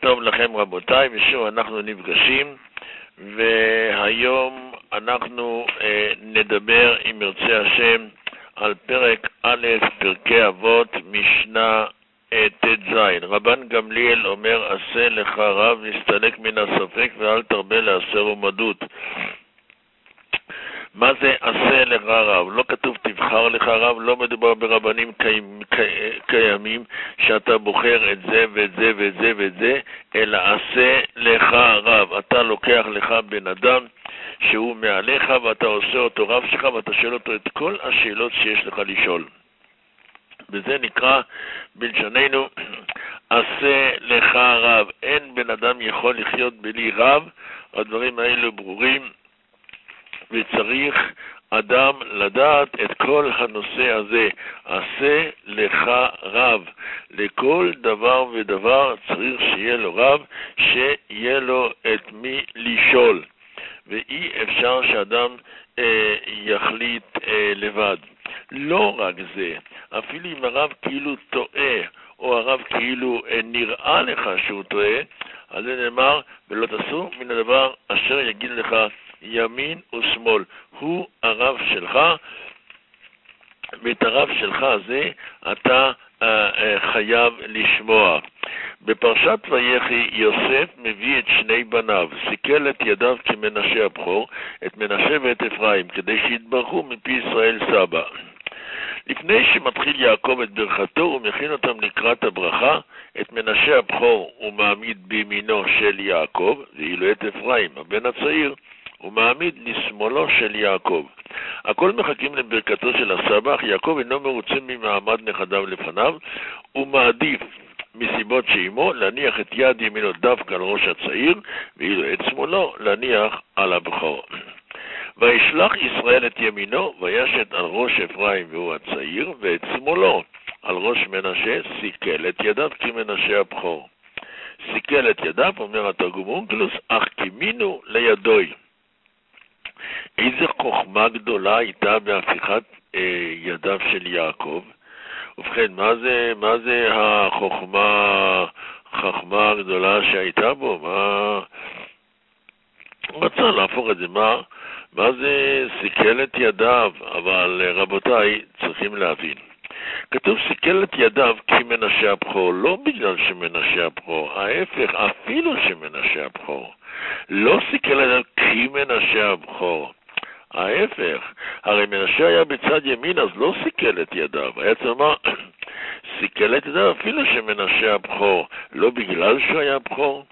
טוב לכם רבותיי, ושוב אנחנו נפגשים, והיום אנחנו נדבר עם ירצה השם על פרק א', פרקי אבות, משנה ט"ז. רבן גמליאל אומר, עשה לך רב, נסתלק מן הספק ואל תרבה לעשר ומדות. מה זה עשה לך רב? לא כתוב תבחר לך רב, לא מדובר ברבנים קיימים שאתה בוחר את זה ואת זה ואת זה ואת זה, אלא עשה לך רב. אתה לוקח לך בן אדם שהוא מעליך ואתה עושה אותו רב שלך ואתה שואל אותו את כל השאלות שיש לך לשאול. וזה נקרא בלשוננו עשה לך רב. אין בן אדם יכול לחיות בלי רב, הדברים האלו ברורים, וצריך אדם לדעת את כל הנושא הזה. עשה לך רב. לכל דבר ודבר צריך שיהיה לו רב, שיהיה לו את מי לשאול. ואי אפשר שאדם יחליט לבד. לא רק זה, אפילו אם הרב כאילו טועה, או הרב כאילו נראה לך שהוא טועה, אז זה נאמר, ולא תעשו מן הדבר אשר יגיד לך ימין ושמאל. הוא הרב שלך, ואת הרב שלך הזה אתה חייב לשמוע. בפרשת ויחי יוסף מביא את שני בניו, סיכל את ידיו כמנשה הבכור, את מנשה ואת אפרים, כדי שיתברכו מפי ישראל סבא. לפני שמתחיל יעקב את ברכתו, הוא מכין אותם לקראת הברכה. את מנשה הבכור הוא מעמיד בימינו של יעקב, ואילו את אפרים, הבן הצעיר, הוא מעמיד לשמאלו של יעקב. הכל מחכים לברכתו של הסבא, אך יעקב אינו מרוצה ממעמד נכדיו לפניו, הוא מעדיף מסיבות שאימו להניח את יד ימינו דווקא על ראש הצעיר, ואילו את שמאלו להניח על הבכור. וישלח ישראל את ימינו וישת על ראש אפרים והוא הצעיר, ואת שמאלו על ראש מנשה, סיכל את ידיו כמנשה הבכור. סיכל את ידיו, אומר התרגום אונקלוס, אך קימינו לידוי. איזה חוכמה גדולה הייתה בהפיכת ידיו של יעקב. ובכן, מה זה החוכמה הגדולה שהייתה בו? הוא רצה להפוך את זה, מה זה סיכל את ידיו? אבל רבותיי, צריכים להבין. כתוב סיכל את ידיו כי מנשה הבכור, לא בגלל שמנשה הבכור, ההפך, אפילו שמנשה הבכור. לא סיכל את ידיו כי מנשה הבכור. ההפך, הרי מנשה היה בצד ימין, אז לא סיכל את ידיו. היה צמא, סיכל את ידיו אפילו שמנשה הבכור, לא בגלל שהוא היה הבכור.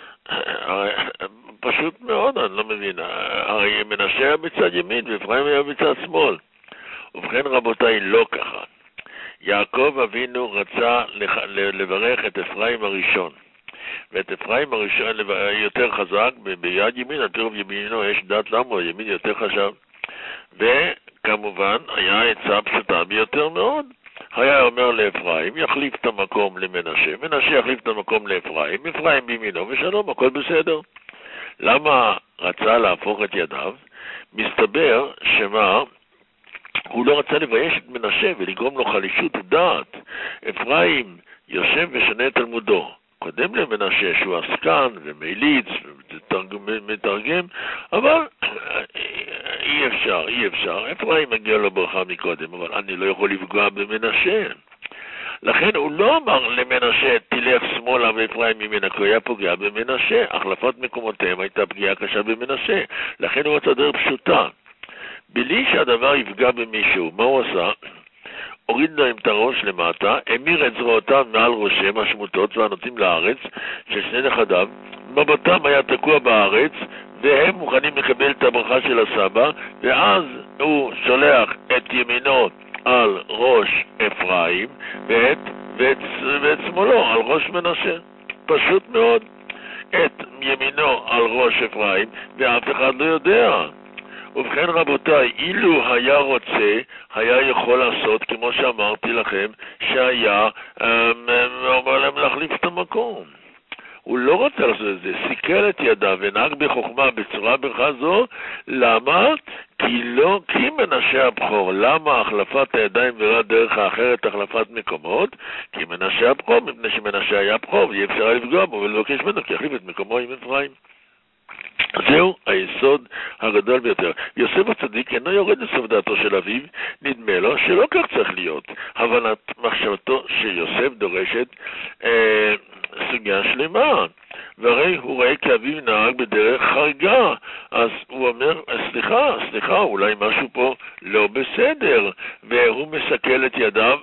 פשוט מאוד, אני לא מבין. הרי מנשה היה בצד ימין ואפרים היה בצד שמאל. ובכן רבותיי, לא ככה. יעקב אבינו רצה לברך את אפרים הראשון. ואת אפרים הראשון יותר חזק, ביד ימין, על קרוב ימינו יש דת למו, ימין יותר חשב. וכמובן, היה עצה פשוטה ביותר מאוד. היה אומר לאפרים, יחליף את המקום למנשה, מנשה יחליף את המקום לאפרים, אפרים בימינו ושלום, הכל בסדר. למה רצה להפוך את ידיו? מסתבר שמה, הוא לא רצה לבייש את מנשה ולגרום לו חלישות דעת. אפרים יושב ושנה את תלמודו. קודם למנשה שהוא עסקן ומיליץ ומתרגם, אבל אי אפשר. אפרים מגיע לו ברכה מקודם, אבל אני לא יכול לפגוע במנשה. לכן הוא לא אמר למנשה תלך שמאלה ואפרים ימינה, כי הוא היה פוגע במנשה. החלפת מקומותיהם הייתה פגיעה קשה במנשה. לכן הוא רצה דרך פשוטה. בלי שהדבר יפגע במישהו, מה הוא עשה? הוריד להם את הראש למטה, אמיר את זרועותיו מעל ראשם השמוטות והנוטים לארץ של שני נכדיו, מבטם היה תקוע בארץ, והם מוכנים לקבל את הברכה של הסבא, ואז הוא שולח את ימינו על ראש אפרים, ואת שמאלו על ראש מנשה. פשוט מאוד. את ימינו על ראש אפרים, ואף אחד לא יודע. ובכן רבותיי, אילו היה רוצה, היה יכול לעשות, כמו שאמרתי לכם, שהיה אומר להם להחליף את המקום. הוא לא רוצה לעשות את זה, סיכל את ידיו ונהג בחוכמה בצורה ברכה זו. למה? כי מנשה הבכור. למה החלפת הידיים ולא דרך האחרת החלפת מקומות? כי מנשה הבכור, מפני שמנשה היה בכור, ואי אפשר לפגוע בו ולבקש ממנו, כי יחליף את מקומו עם אפרים. זהו היסוד הגדול ביותר. יוסף הצדיק אינו יורד לסוף דעתו של אביו, נדמה לו שלא כך צריך להיות. הבנת מחשבתו שיוסף דורשת סוגיה שלמה, והרי הוא רואה כאביו נהג בדרך חריגה, אז הוא אומר, סליחה, אולי משהו פה לא בסדר, והוא מסכל את ידיו.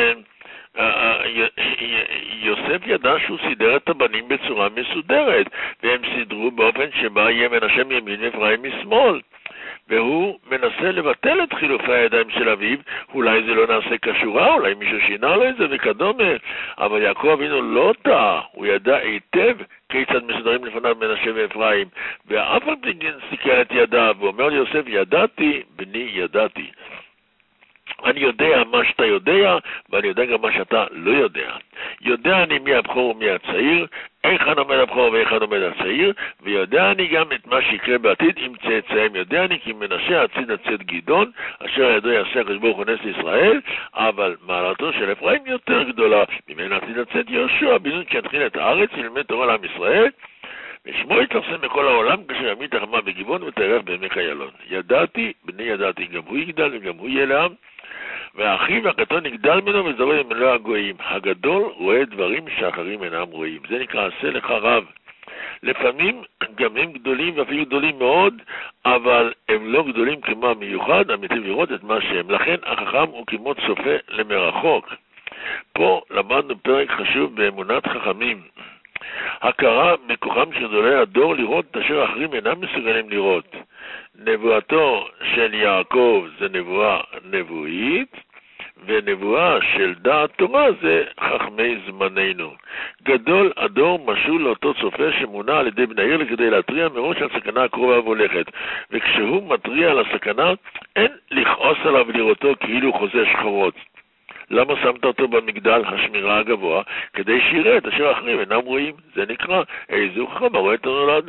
יוסף ידע שהוא סידר את הבנים בצורה מסודרת, והם סידרו באופן שבה יהיה מנשה מימין ואפרים משמאל, והוא מנסה לבטל את חילופי הידיים של אביו. אולי זה לא נעשה כשורה, אולי מישהו שינה לו את זה וכדומה, אבל יעקב אבינו לא טעה, הוא ידע היטב כיצד מסודרים לפניו מנשה ואפרים, ואף על פי כן סיכל את ידיו, ואומר ליוסף, ידעתי בני ידעתי. אני יודע מה שאתה יודע, ואני יודע גם מה שאתה לא יודע. יודע אני מי הבכור ומי הצעיר, היכן עומד הבכור והיכן עומד הצעיר, ויודע אני גם את מה שיקרה בעתיד עם צאצאיהם. יודע אני כי מנשה עתיד הצאת גדעון, אשר ידו יעשה הקדוש ברוך הוא נס לישראל, אבל מעלתו של אפרים יותר גדולה, ממנה עתיד הצאת יהושע, בן שיתחיל את הארץ ילמד תורה לעם ישראל, ושמו יתפרסם בכל העולם כאשר ימיט החמה בגבעון ותערף בעמק איילון. ידעתי, בני ידעתי, גם הוא יגדל וגם הוא יהיה לעם, והאחיו הקטון יגדל ממנו וזורם עם אלוהי הגויים. הגדול רואה דברים שאחרים אינם רואים. זה נקרא עשה לך רב. לפעמים גם הם גדולים ואפילו גדולים מאוד, אבל הם לא גדולים כמו המיוחד, אמיתים לראות את מה שהם. לכן החכם הוא כמו צופה למרחוק. פה למדנו פרק חשוב באמונת חכמים. הכרה בכוחם של גדולי הדור לראות את אשר אחרים אינם מסוגלים לראות. נבואתו של יעקב זה נבואה נבואית, ונבואה של דעת תורה זה חכמי זמננו. גדול הדור משול לאותו צופה שמונה על ידי בני העיר כדי להתריע מראש על סכנה הקרובה והולכת, וכשהוא מתריע על הסכנה אין לכעוס עליו לראותו כאילו חוזה שחורות. למה שמת אותו במגדל השמירה הגבוה? כדי שיראה את אשר אחרים אינם רואים. זה נקרא איזו חכם הרואה את הנולד.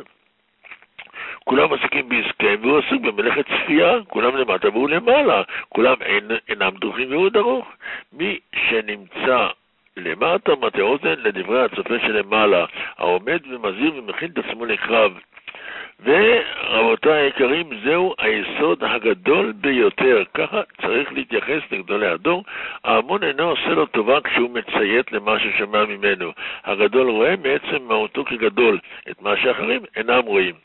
כולם עסקים בעסקיהם והוא עסוק במלאכת צפייה, כולם למטה והוא למעלה, כולם אינם דרוכים והוא דרוך. מי שנמצא למטה מטה אוזן לדברי הצופה שלמעלה, העומד ומזהיר ומכין את עצמו לקרב. ורבותיי היקרים, זהו היסוד הגדול ביותר. ככה צריך להתייחס לגדולי הדור. ההמון אינו עושה לו טובה כשהוא מציית למה ששמע ממנו. הגדול רואה מעצם מהותו כגדול את מה שאחרים אינם רואים,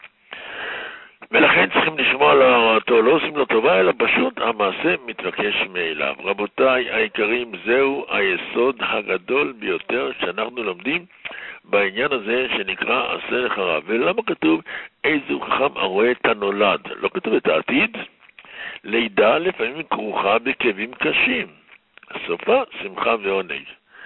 ולכן צריכים לשמוע על הוראתו. לא עושים לו טובה, אלא פשוט המעשה מתבקש מאליו. רבותיי היקרים, זהו היסוד הגדול ביותר שאנחנו לומדים בעניין הזה שנקרא עשה לך רב. ולמה כתוב איזו חכם הרואה את הנולד? לא כתוב את העתיד. לידה לפעמים כרוכה בכאבים קשים, סופה שמחה ועונג.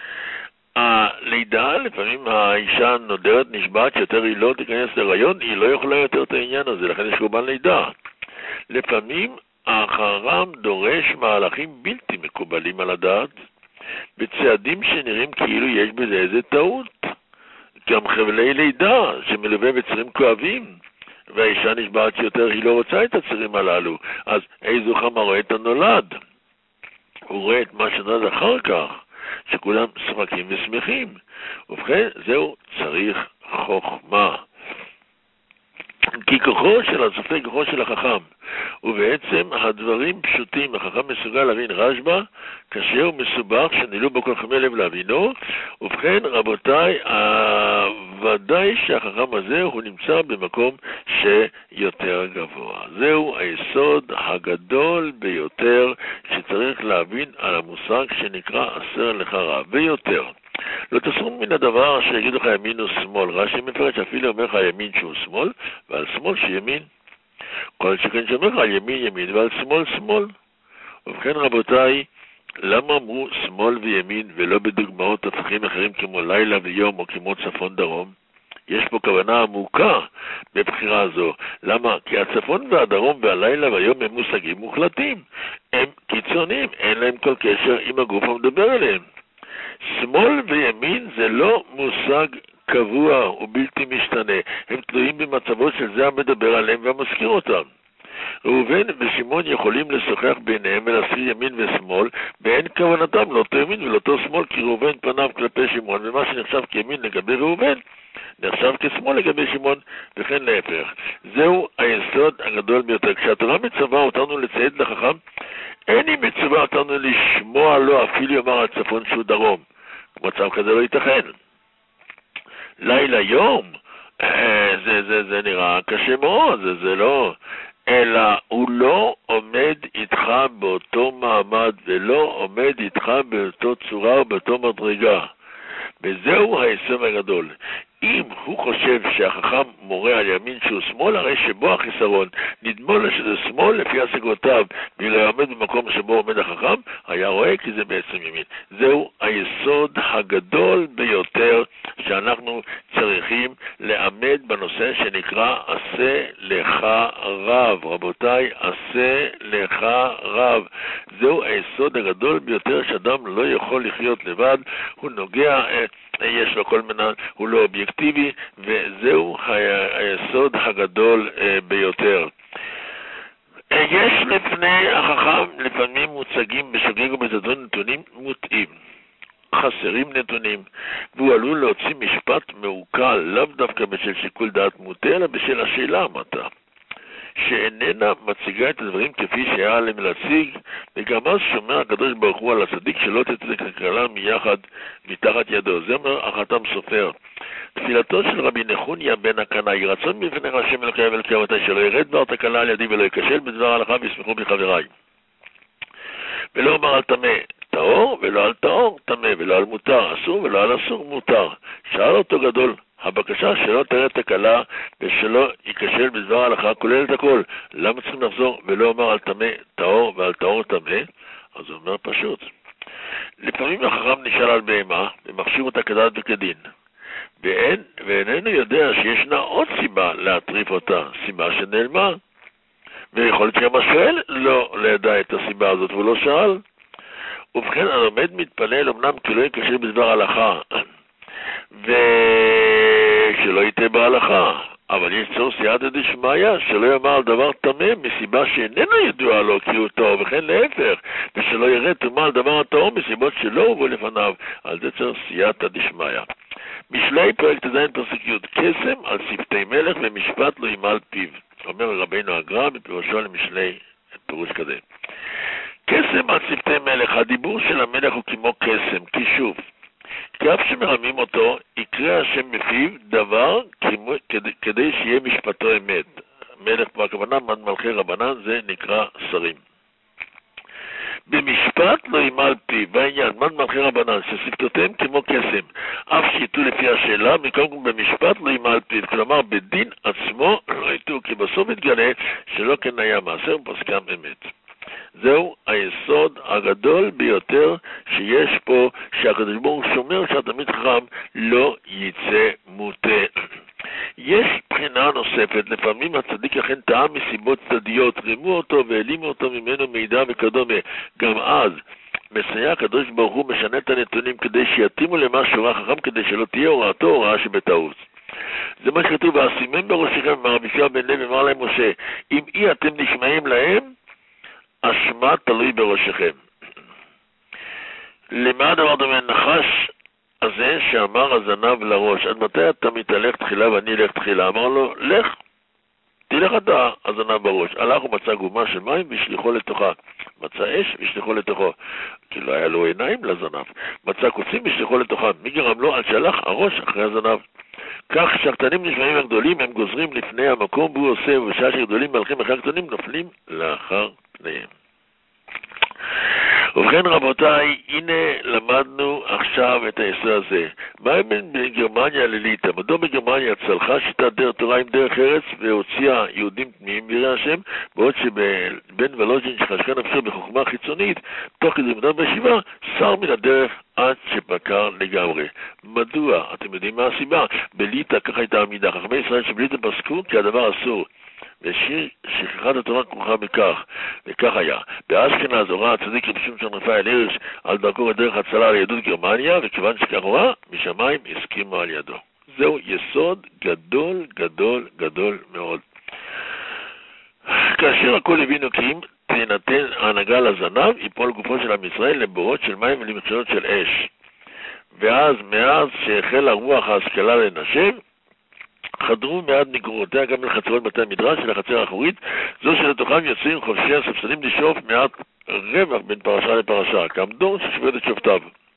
הלידה, לפעמים האישה נודרת נשבעת שיותר היא לא תיכנס להיריון, היא לא יכולה יותר את העניין הזה, לכן יש קורבן לידה. לפעמים החרם דורש מהלכים בלתי מקובלים על הדעת, בצעדים שנראים כאילו יש בזה איזה טעות. גם חבלי לידה שמלווה בצירים כואבים, והאישה נשבעת שיותר היא לא רוצה את הצירים הללו. אז איזו חכם רואה את הנולד? הוא רואה את מה שנולד אחר כך, שכולם שמחים ושמחים. ובכן, זהו צריך חוכמה. כי כוחו של הצופה כוחו של החכם, ובעצם הדברים פשוטים, החכם מסוגל להבין רשב"א, קשה ומסובך שנילו בו כל חכמי לב להבינו. ובכן רבותיי, ודאי שהחכם הזה הוא נמצא במקום שיותר גבוה. זהו היסוד הגדול ביותר שצריך להבין על המושג שנקרא עשה לך רב. ויותר, לא תסור מן הדבר אשר יגידו לך ימין ושמאל. רש"י מפרש אפילו אומר לך ימין שהוא שמאל, ועל שמאל שימין. כל שכן שאומר לך על ימין ימין ועל שמאל שמאל. ובכן רבותיי, למה אמרו שמאל וימין ולא בדוגמאות הפכים אחרים כמו לילה ויום או כמו צפון דרום? יש פה כוונה עמוקה בבחירה זו. למה? כי הצפון והדרום והלילה והיום הם מושגים מוחלטים. הם קיצוניים, אין להם כל קשר עם הגוף המדבר אליהם. שמאל וימין זה לא מושג קבוע ובלתי משתנה. הם תלויים במצבו של זה המדבר עליהם והמזכיר אותם. ראובן ושמעון יכולים לשוחח ביניהם ולהזכיר ימין ושמאל, ואין כוונתם לאותו ימין ולאותו שמאל, כי ראובן פניו כלפי שמעון, ומה שנחשב כימין לגבי ראובן נחשב כשמאל לגבי שמעון, וכן להפך. זהו היסוד הגדול ביותר. כשהתורה מצווה אותנו לציית לחכם, אין היא מצווה אותנו לשמוע לו אפילו יאמר על צפון שהוא דרום. מצב כזה לא ייתכן. לילה יום, זה נראה קשה מאוד, זה לא, אלא הוא לא עומד איתך באותו מעמד, ולא עומד איתך באותו צורה או באותו מדרגה. וזהו היסוד הגדול. אם הוא חושב שהחכם מורה על ימין שהוא שמאל, הרי שבו החיסרון נדמה לו שזה שמאל לפי השגותיו, ולא יעמד במקום שבו עומד החכם, היה רואה כי זה בעצם ימין. זהו היסוד הגדול ביותר שאנחנו צריכים לעמד בנושא שנקרא עשה לך רב. רבותיי, עשה לך רב. זהו היסוד הגדול ביותר שאדם לא יכול לחיות לבד, הוא נוגע, יש לו כל מיני, הוא לא אובייקטיבי, וזהו היסוד הגדול ביותר. יש לפני החכם לפעמים מוצגים בשוגג ובזדון נתונים מוטעים, חסרים נתונים, והוא עלול להוציא משפט מעוקל, לאו דווקא בשל שיקול דעת מוטה, אלא בשל השאלה המטה, שאיננה מציגה את הדברים כפי שהיה עליהם להציג, וגם אז שומע הקדוש ברוך הוא על הצדיק שלא תצא כלכלה מיחד מתחת ידו. זה אומר החתם סופר. תפילתו של רבי נחוניה בן הקנה, יהי רצון מפני השם אלוקי ואלוקי שלא ירד דבר תקלה על ידי ולא ייכשל בדבר הלכה וישמחו בחבריי. ולא אומר על טמא טהור ולא על טהור טמא, ולא על מותר אסור ולא על אסור מותר. שאל אותו גדול, הבקשה שלא תראה תקלה ושלא ייכשל בדבר ההלכה כולל את הכל. למה צריכים לחזור ולא אומר על טמא טהור ועל טהור טמא? אז הוא אומר פשוט. לפעמים החכם נשאל על בהמה ומחשיב אותה כדת וכדין, ואיננו יודע שישנה עוד סיבה להטריף אותה, סיבה שנעלמה, ויכול להיות שגם השואל לא ידע את הסיבה הזאת והוא לא שאל. ובכן הלומד מתפלל אמנם כי לא ייכשל בדבר ההלכה ושלא ייתה בהלכה, אבל יש צורך סייעתא דשמיא שלא יאמר על דבר טמא מסיבה שאיננו ידוע לו כי הוא טהור, וכן להפך, ושלא יראה טומאה על דבר הטהור מסיבות שלא הובאו לפניו. על זה צריך סייעתא דשמיא. משלי פרק ט"ז פסוק י', קסם על שפתי מלך ומשפט לא ימל פיו. אומר רבינו הגר"א בפירושו למשלי פירוש כזה. קסם על שפתי מלך, הדיבור של המלך הוא כמו קסם, כישוף. כי אף שמרמים אותו, יקרא השם מפיו דבר כדי שיהיה משפטו אמת. מלך והכוונה מלכי רבנן, זה נקרא שרים. במשפט לא ימל פיו, בעניין מן מלכי רבנן ששפתותיהם כמו קסם, אף שיתו לפי השאלה, מקום במשפט לא ימל פיו, כלומר בדין עצמו לא יתו, כי בסוף יתגלה שלא כן היה מעשר ופסקם אמת. זהו היסוד הגדול ביותר שיש פה, שהקדוש ברוך הוא שומר שהתלמיד חכם לא יצא מוטה. יש בחינה נוספת, לפעמים הצדיק אכן טעה מסיבות צדדיות, רימו אותו והעלימו אותו ממנו מידע וכדומה. גם אז מסייע הקדוש ברוך הוא משנה את הנתונים כדי שיתאימו למה שהורה חכם, כדי שלא תהיה הוראתו הוראה שבטעות. זה מה שכתוב, ואשימם בראשיכם, אמר רבי יהושע בן לוי, אמר להם משה, אם אי אתם נשמעים להם, אשמה תלוי בראשיכם. למה הדבר דומה? נחש הזה שאמר הזנב לראש, עד מתי אתה מתהלך תחילה ואני אלך תחילה? אמר לו, לך, תלך אתה הזנב בראש. הלך ומצא גומה של מים והשליחו לתוכה. מצא אש והשליחו לתוכו. כי לא היה לו עיניים לזנב. מצא קוצים והשליחו לתוכה. מי גרם לו? על שהלך הראש אחרי הזנב. כך שהקטנים נשמעים הגדולים, הם גוזרים לפני המקום והוא עושה, ובשעה שגדולים מהלכים אחרי הקטנים נופלים לאחר פניהם. ובכן רבותיי, הנה למדנו עכשיו את היסוד הזה. מה בין בגרמניה לליטא? מדוע בגרמניה צלחה שיטת דרך תורה עם דרך ארץ והוציאה יהודים תמימים בירא השם, בעוד שבן ולוז'ין שחשכה נפשו בחוכמה חיצונית, תוך כדי מדבר בישיבה, שר מן הדרך עד שבקר לגמרי. מדוע? אתם יודעים מה הסיבה? בליטא ככה הייתה עמידה. חכמי ישראל שבליטא פסקו כי הדבר אסור. ושכחת התורה כרוכה בכך, וכך היה. באשכנז הורה הצדיק רבי שמשון רפאל הירש על דרכו לדרך הצלה ליהדות גרמניה, וכיוון שכך הורה, משמיים הסכימו על ידו. זהו יסוד גדול גדול גדול מאוד. כאשר הכל הבינו כי אם תינתן ההנהגה לזנב, יפול גופו של עם ישראל לבורות של מים ולמצולות של אש. ואז מאז שהחל הרוח ההשכלה לנשב, חדרו מעט נגרורותיה גם לחצרות בתי המדרש של החצר האחורית, זו שלתוכם יוצאים חופשי הספסלים לשאוף מעט רווח בין פרשה לפרשה, כעמדור ששופט את שופטיו.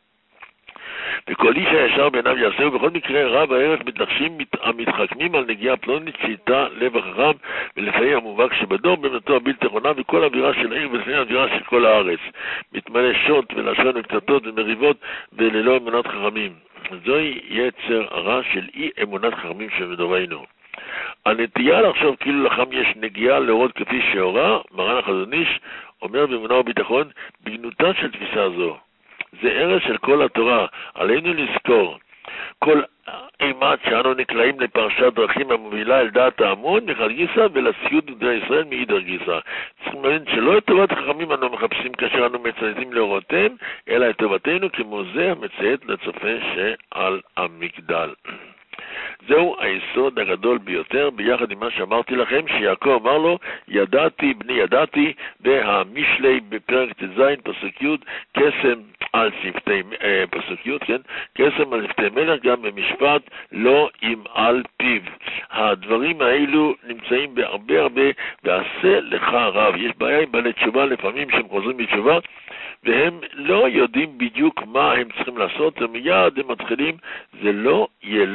וכל איש הישר בעיניו יעשה, ובכל מקרה רב הערך מתנחשים המתחכמים על נגיעה פלונית שאיתה לב החכם ולפעמים המובהק שבדור במתו הבלתי נכונה, וכל אווירה של העיר ולפעמים אווירה של כל הארץ מתמלא שוט ולשון וקטטות ומריבות וללא אמונת חכמים. זוהי יצר הרע של אי אמונת חכמים שבדורנו. הנטייה לחשוב כאילו לחם יש נגיעה להורות כפי שהורה, מרן החזון איש אומר באמונה וביטחון בגנותה של תפיסה זו. זה ערך של כל התורה. עלינו לזכור כל אימת שאנו נקלעים לפרשת דרכים המובילה אל דעת ההמון מחד גיסא ולסיוט גדולי ישראל מאידך גיסא. צריכים להבין שלא את טובת החכמים אנו מחפשים כאשר אנו מצייתים להוראותיהם, אלא את טובתנו כמו זה המציית לצופה שעל המגדל. זהו היסוד הגדול ביותר, ביחד עם מה שאמרתי לכם, שיעקב אמר לו, ידעתי בני ידעתי, והמשלי בפרק ט"ז פסוק י' קסם על שפתי פסוק י', כן? קסם על שפתי מלך, גם במשפט לא ימעל פיו. הדברים האלו נמצאים בהרבה ועשה לך רב. יש בעיה עם בעלי תשובה לפעמים שהם חוזרים בתשובה והם לא יודעים בדיוק מה הם צריכים לעשות, ומיד הם מתחילים, זה לא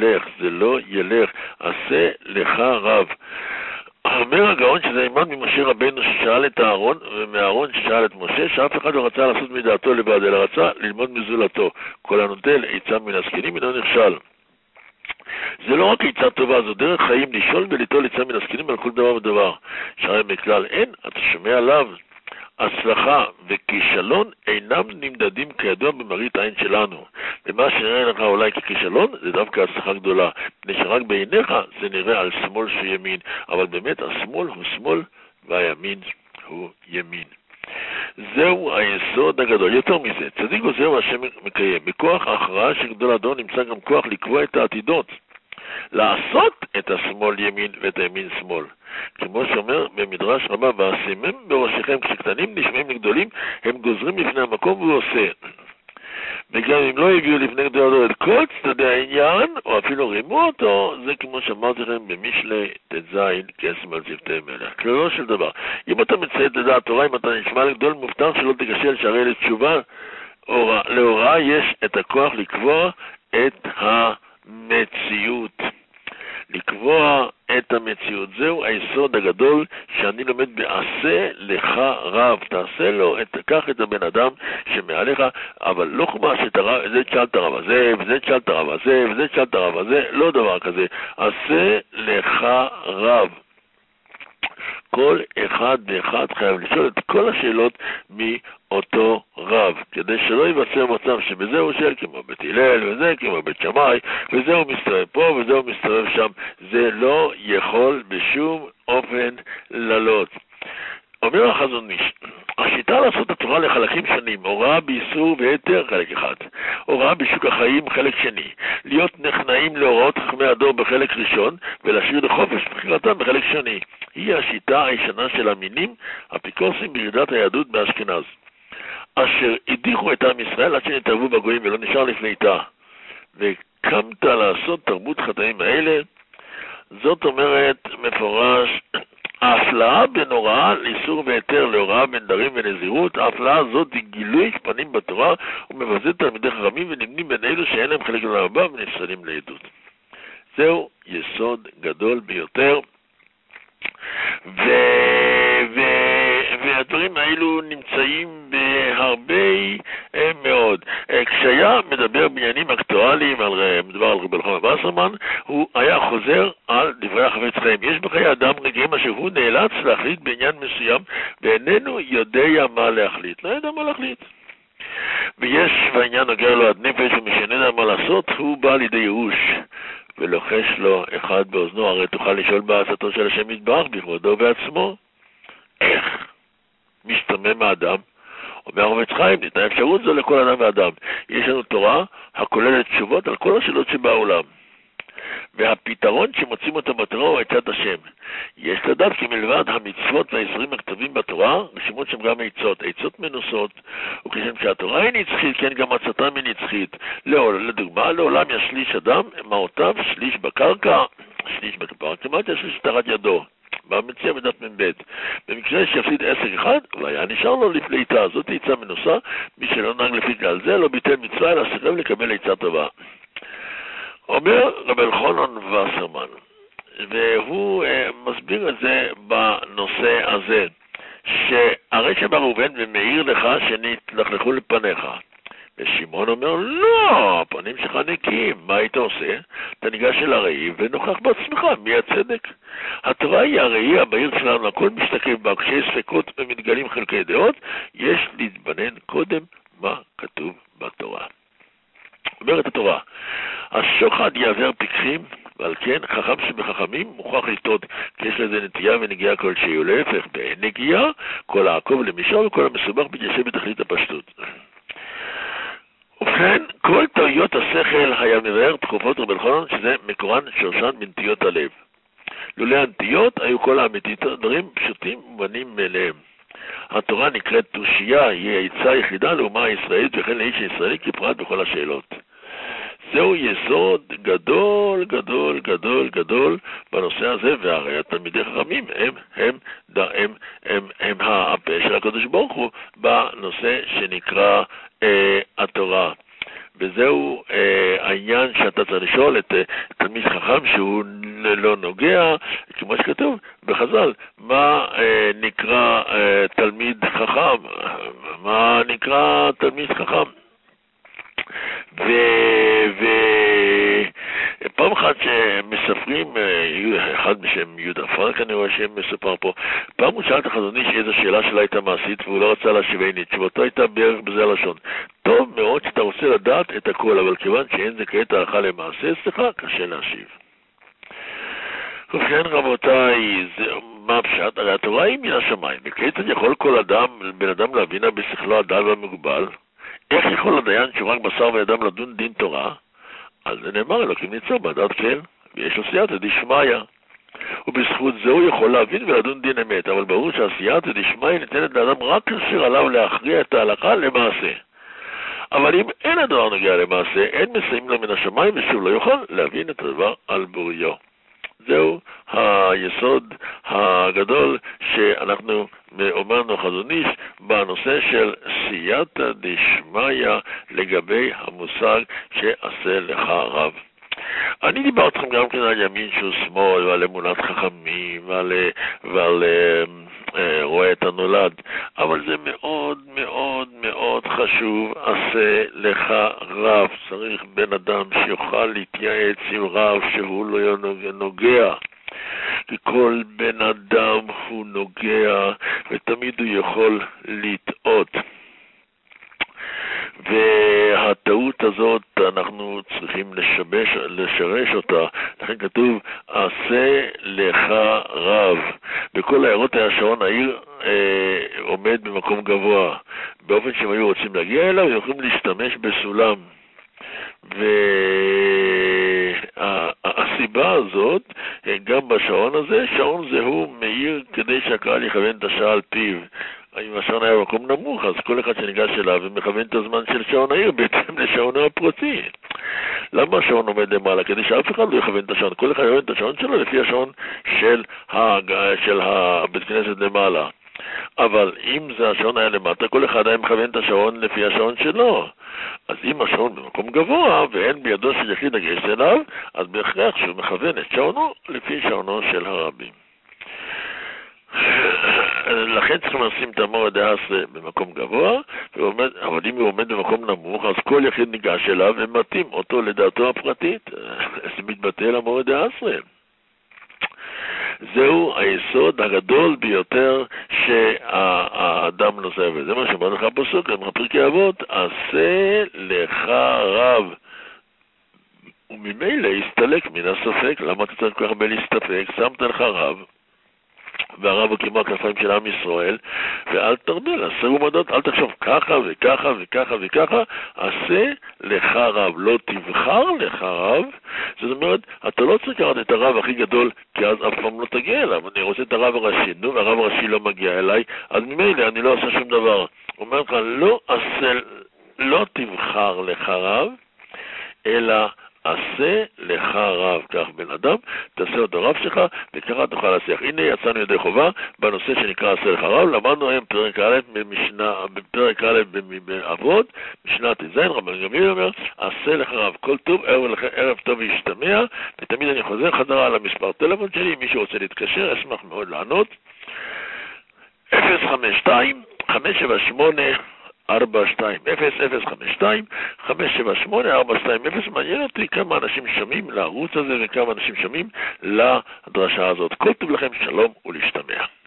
ילך, עשה לך רב. אומר הגאון שזה אימן ממשה רבנו ששאל את אהרון, ומאהרון ששאל את משה, שאף אחד לא רצה לעשות מדעתו לבד, אלא רצה ללמוד מזולתו. כל הנוטל עצה מן הזקנים אינו נכשל. זה לא רק עצה טובה, זו דרך חיים לשאול וליטול עצה מן הזקנים על כל דבר ודבר. שהרי בכלל אין, אתה שומע עליו. הצלחה וכישלון אינם נמדדים כידוע במראית העין שלנו. ומה שנראה לך אולי ככישלון זה דווקא הצלחה גדולה. מפני שרק בעיניך זה נראה על שמאל שהוא ימין. אבל באמת השמאל הוא שמאל והימין הוא ימין. זהו היסוד הגדול. יותר מזה, צדיק עוזר והשם מקיים. בכוח ההכרעה של גדול הדור נמצא גם כוח לקבוע את העתידות. לעשות את השמאל ימין ואת הימין שמאל. כמו שאומר במדרש רבה, ועשימם בראשיכם כשקטנים נשמעים לגדולים, הם גוזרים לפני המקום והוא עושה. וגם אם לא הביאו לפני גדול הדור את כל צדדי העניין, או אפילו רימו אותו, זה כמו שאמרתי לכם במשלי ט"ז קסם על שפתי מלך. כללו של דבר. אם אתה מציית לדעת תורה, אם אתה נשמע לגדול, מובטח שלא תגשל שערי לתשובה, להוראה יש את הכוח לקבוע את המציאות. לקבוע את המציאות. זהו היסוד הגדול שאני לומד בעשה לך רב. תעשה לו, קח את הבן אדם שמעליך, אבל לא חומה זה תשאל את הרב הזה, וזה תשאל את הרב הזה, וזה תשאל את הרב הזה, לא דבר כזה. עשה לך רב. כל אחד ואחד חייב לשאול את כל השאלות מאותו רב, כדי שלא ייווצר מצב שבזה הוא שואל כמו בית הלל וזה כמו בית שמאי, וזה הוא מסתובב פה וזה הוא מסתובב שם. זה לא יכול בשום אופן לעלות. אומר החזון איש, השיטה לעשות התורה לחלקים שונים, הוראה באיסור והיתר חלק אחד, הוראה בשוק החיים חלק שני, להיות נכנעים להוראות חכמי הדור בחלק ראשון, ולהשאיר לחופש בחירתם בחלק שני. היא השיטה הישנה של המינים אפיקורסים בירידת היהדות באשכנז, אשר הדיחו את עם ישראל עד שנתערבו בגויים ולא נשאר לפניתה. וקמת לעשות תרבות חטאים האלה, זאת אומרת מפורש, ההפלאה בין הוראה לאיסור והיתר להוראה בין דרים ונזירות, ההפלאה הזאת היא גילוי פנים בתורה ומבזה תלמידי חכמים ונמנים בין אלו שאין להם חלק לעולם הבא ונפסלים לעדות. זהו יסוד גדול ביותר, והדברים האלו נמצאים בהרבה מאוד. כשהיה מדבר בעניינים אקטואליים, מדבר על רבי אלחנן וסרמן, הוא היה חוזר על דברי החפץ חיים. יש בחיי אדם רגעים אשר הוא נאלץ להחליט בעניין מסוים, ואיננו יודע מה להחליט. לא יודע מה להחליט. ויש והעניין נוגע לו עד נפש, ומשנדע מה לעשות, הוא בא לידי ייאוש. ולוחש לו אחד באוזנו, הרי תוכל לשאול בעצתו של השם יתברך בכבודו בעצמו. איך משתמם האדם? אומר החפץ חיים, ניתנה אפשרות זו לכל אדם ואדם. יש לנו תורה הכוללת תשובות על כל השאלות שבעולם. והפתרון שמוצאים אותו בתורה הוא עצת השם. יש לדעת כי מלבד המצוות והאיסורים הכתובים בתורה, רשימות שם גם עצות מנוסות, וכשם שהתורה היא נצחית, כן גם עצתם היא נצחית. לדוגמה, לעולם ישליש אדם, מעותיו, שליש בקרקע, שליש בקרקע, כמעט ישליש תחת ידו. במציע בדת מ"ב. במקרה שיפסיד 10-1, והיה נשאר לו לפני עצה. זאת עצה מנוסה, מי שלא נהג לפי כלל זה, לא ביטל מצווה, אלא סירב לקבל עצה טובה. אומר רב אלחנן וסרמן, והוא מסביר את זה בנושא הזה, שהרי שבא ראובן ומעיר לך שנתלכלכו לפניך. ושמעון אומר, לא, הפנים שלך נקיים, מה היית עושה? אתה ניגש אל הראי ונוכח בעצמך, מי הצדק? התורה היא הראי הבהיר שלנו, הכל משתקף בה, כשיש ספקות ומתגלים חלקי דעות, יש להתבנן קודם מה כתוב בתורה. אומרת התורה, השוחד יעבר פיקחים, ועל כן חכם שבחכמים מוכרח לטעות, כי יש לזה נטייה ונגיעה כלשהי, ולהפך, באין נגיעה, כל העקוב למישור וכל המסובך מתיישב בתכלית הפשטות. ובכן, כל טעויות השכל היה מבאר תקופות רבי אלחנן, שזה מקורן שורשן בנטיות הלב. לולא הנטיות היו כל האמיתית דברים פשוטים ומובנים מאליהם. התורה נקראת תושייה, היא העצה היחידה לאומה הישראלית וכן לאיש הישראלי כפרט בכל השאלות. זהו יסוד גדול גדול גדול גדול בנושא הזה, והרי התלמידי חכמים הם הפה של הקדוש ברוך הוא בנושא שנקרא התורה. וזהו העניין שאתה צריך לשאול את תלמיד חכם שהוא לא נוגע, כמו שכתוב בחז"ל, מה נקרא תלמיד חכם? מה נקרא תלמיד חכם? פעם אחת שמספרים, אחד בשם יהודה פרנק אני רואה שמספר פה, פעם הוא שאל את החזון איש איזו שאלה שלה הייתה מעשית והוא לא רצה להשיבני, תשובתו הייתה בערך בזה הלשון, טוב מאוד שאתה רוצה לדעת את הכל, אבל כיוון שאין זה כעת הלכה למעשה, סליחה, קשה להשיב. ובכן רבותיי, מה הפשט? הרי התורה היא מן השמיים, וכיצד יכול כל בן אדם להבינה בשכלו הדל והמוגבל? איך יכול הדיין שהוא רק בשר וידם לדון דין תורה? אז זה נאמר אלוקים ניצור בעדת כל, ויש לו סייעתא דשמיא. ובזכות זה הוא יכול להבין ולדון דין אמת, אבל ברור שהסייעתא דשמיא ניתנת לאדם רק כאשר עליו להכריע את ההלכה למעשה. אבל אם אין הדבר נוגע למעשה, אין מסייעים לו מן השמיים ושוב לא יוכל להבין את הדבר על בוריו. זהו היסוד הגדול שאנחנו אומרנו חזון איש בנושא של סייעתא דשמיא לגבי המושג שעשה לך רב. אני דיברתי לכם גם כן על ימין שהוא שמאל ועל אמונת חכמים ועל רואה את הנולד, אבל זה מאוד מאוד מאוד חשוב, עשה לך רב. צריך בן אדם שיוכל להתייעץ עם רב שהוא לא נוגע, כי כל בן אדם הוא נוגע ותמיד הוא יכול לטעות, והטעות הזאת אנחנו צריכים לשרש אותה. לכן כתוב עשה לך רב. בכל העיירות היה שעון העיר עומד במקום גבוה, באופן שהם היו רוצים להגיע אליו הם יכולים להשתמש בסולם, והסיבה הזאת גם בשעון הזה, שעון זהו מאיר כדי שהקהל יכוון את השעה על פיו. אם השעון היה במקום נמוך, אז כל אחד שניגש אליו ומכוון את הזמן של שעון העיר בהתאם לשעונו הפרטי. למה השעון עומד למעלה? כדי שאף אחד לא יכוון את השעון. כל אחד יכוון את השעון שלו לפי השעון של הבית כנסת למעלה. אבל אם זה השעון היה למטה, כל אחד היה מכוון את השעון לפי השעון שלו. אז אם השעון במקום גבוה ואין בידו של יחיד לגשת אליו, אז בהכרח שהוא מכוון את שעונו לפי שעונו של הרבים. לכן צריכים לשים את המורד העשרה במקום גבוה, אבל אם הוא עומד במקום נמוך, אז כל יחיד ניגש אליו ומתאים אותו לדעתו הפרטית. זה מתבטא למורד העשרה. זהו היסוד הגדול ביותר שהאדם נושא, וזה מה שאומר לך פסוק, פרקי אבות, עשה לך רב. וממילא הסתלק מן הספק. למה אתה צריך כל כך הרבה להסתפק? שמת לך רב, והרב הוא כמו הכנפיים של עם ישראל, ואל תרבה, עשה ומדות, אל תחשוב ככה וככה וככה וככה, עשה לך רב, לא תבחר לך רב. זאת אומרת, אתה לא צריך לקחת את הרב הכי גדול, כי אז אף פעם לא תגיע אליו. אני רוצה את הרב הראשי, נו, והרב הראשי לא מגיע אליי, אז ממילא אני לא עושה שום דבר. אומר לך, לא תבחר לך רב, אלא עשה לך רב. כך בן אדם, תעשה אותו רב שלך, וככה תוכל להצליח. הנה יצאנו ידי חובה בנושא שנקרא עשה לך רב. למדנו היום פרק א' בפרק א' באבות, משנה ט"ז, רבן גמליאל אומר, עשה לך רב. כל טוב, ערב טוב וישתמע, ותמיד אני חוזר חזרה על המספר טלפון שלי, מי שרוצה להתקשר, אשמח מאוד לענות. 052 578 42 0052 578 420. מעניין אותי כמה אנשים שומעים לערוץ הזה וכמה אנשים שומעים לדרשה הזאת. כל טוב לכם, שלום ולהשתמע.